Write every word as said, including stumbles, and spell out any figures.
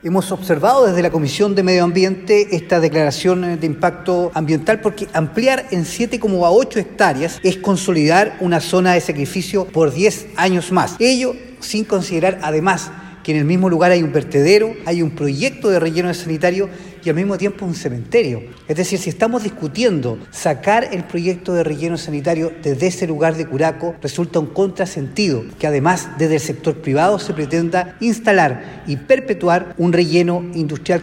Hemos observado desde la Comisión de Medio Ambiente esta declaración de impacto ambiental porque ampliar en siete coma ocho hectáreas es consolidar una zona de sacrificio por diez años más. Ello sin considerar además que en el mismo lugar hay un vertedero, hay un proyecto de relleno sanitario y al mismo tiempo un cementerio. Es decir, si estamos discutiendo sacar el proyecto de relleno sanitario desde ese lugar de Curaco, resulta un contrasentido que además desde el sector privado se pretenda instalar y perpetuar un relleno industrial